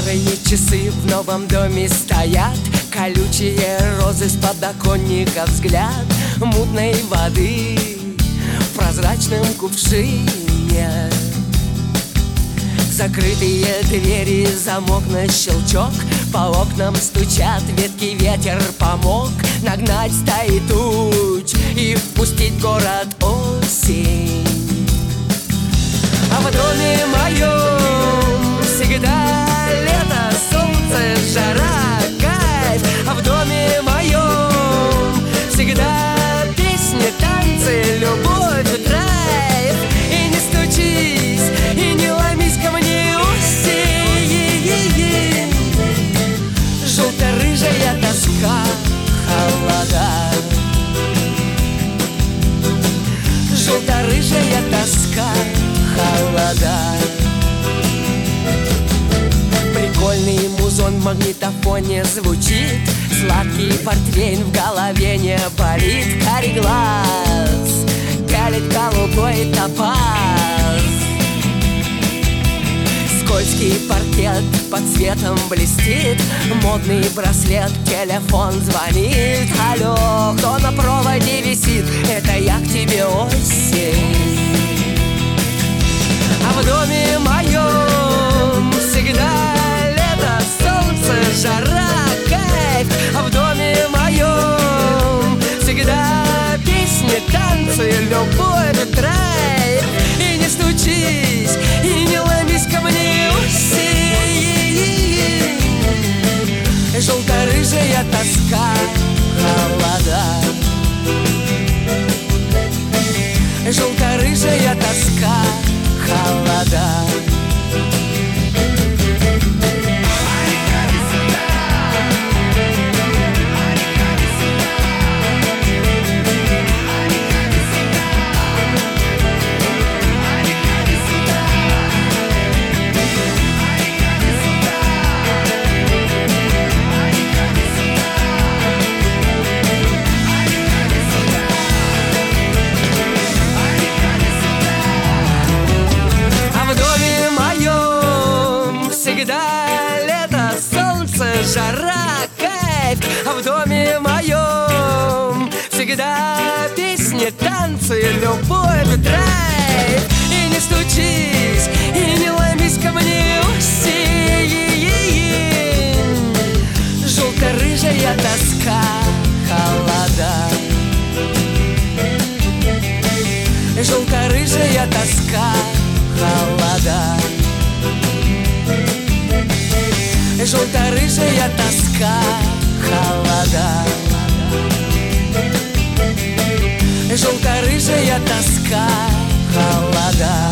Старые часы в новом доме стоят, колючие розы с подоконника, взгляд мутной воды в прозрачном кувшине. Закрытые двери, замок на щелчок, по окнам стучат ветки, ветер помог нагнать стаи туч и впустить в город осень. А в доме моем всегда лето, солнце, жара, кайф. А в доме моем всегда песни, танцы, любовь, драйв. И не стучись, и не ломись ко мне осень. Желто-рыжая тоска, холода. Желто-рыжая тоска, холода. Прикольный музон в магнитофоне звучит, сладкий портвейн в голове не болит. Карий глаз пялит голубой топаз. Скользкий паркет под светом блестит, модный браслет, телефон звонит. Алло, кто на проводе висит? Это я к тебе, осень. А в доме моем всегда лето, солнце, жара, кайф. А в доме моем всегда песни, танцы, любовь, драйв. И не стучись, и не ломись ко мне осень. Желто-рыжая тоска, холода. Желто-рыжая тоска, холода. Всегда лето, солнце, жара, кайф. А в доме моем всегда песни, танцы, любовь, драйв. И не стучись, и не ломись ко мне осень. Желто-рыжая тоска, холода. Желто-рыжая тоска, холода. Желто-рыжая тоска, холода. Желто-рыжая тоска, холода.